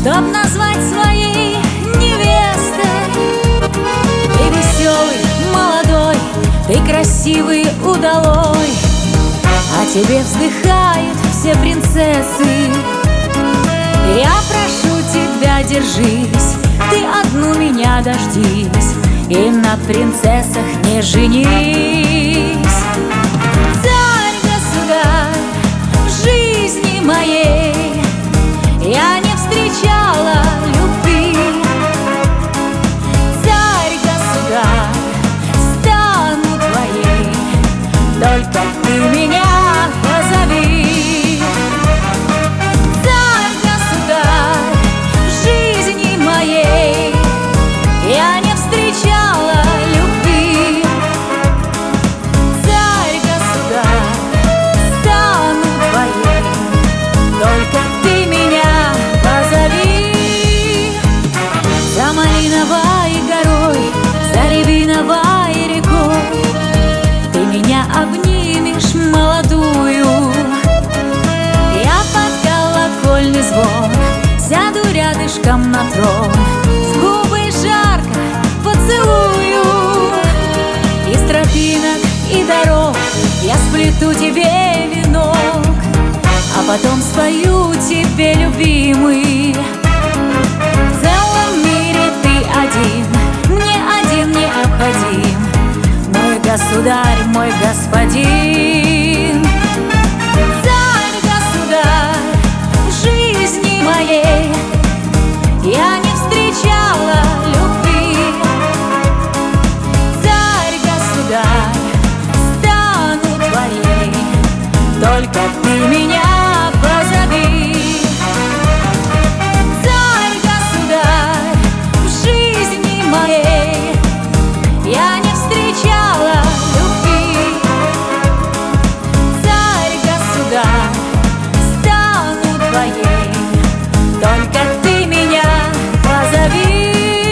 чтоб назвать своей невестой. Ты веселый, молодой, ты красивый, удалой, о тебе вздыхают все принцессы. Я прошу тебя, держись, ты одну меня дождись, и на принцессах не женись. Царь, государь, в жизни моей я не встречала любви. Царь, государь, стану твоей, только ты меня позови. Царь, государь, в жизни моей я не встречала любви. Царь, государь, стану твоей, только ты меня позови. За малиновой горой, за рябиновой рекой ты меня обнимешь молодую. Я под колокольный звон сяду рядышком на трон, в губы жарко поцелую. Из тропинок и дорог я сплету тебе венок, а потом спою тебе, любимый. В целом мире ты один, мне один необходим, мой государь, мой господин. Царь, государь, в жизни моей я не встречала любви. Царь, государь, стану твоей, только ты меня позови. Царь, государь, в жизни моей я не встречала любви. Царь, государь, стану твоей, только ты меня позови.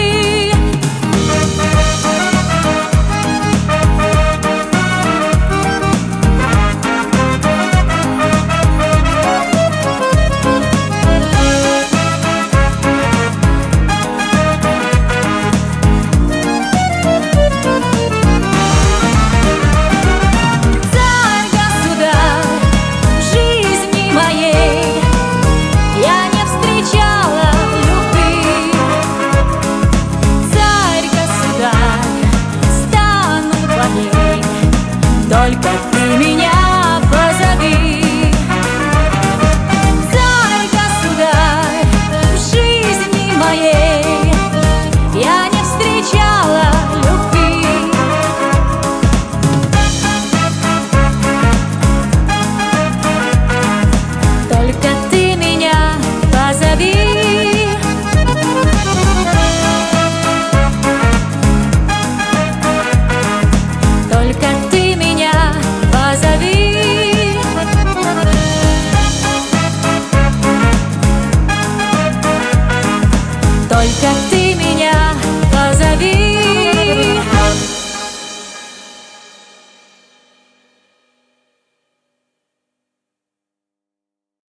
Царь, государь, в жизни моей я не встречала любви. Царь, государь, стану твоей, только